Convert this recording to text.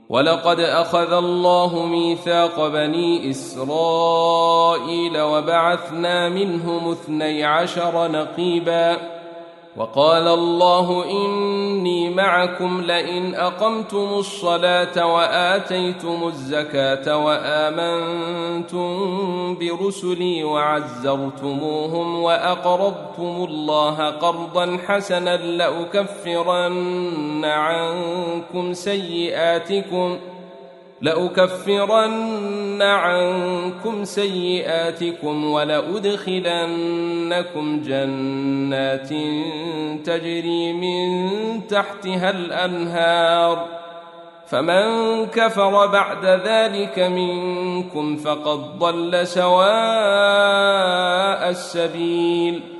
ولقد أخذ الله ميثاق بني إسرائيل وبعثنا منهم 12 نقيبا وقال الله إني معكم لئن أقمتم الصلاة وآتيتم الزكاة وآمنتم برسلي وعزرتموهم وأقرضتم الله قرضا حسنا لأكفرن عنكم سيئاتكم ولأدخلنكم جنات تجري من تحتها الأنهار فمن كفر بعد ذلك منكم فقد ضل سواء السبيل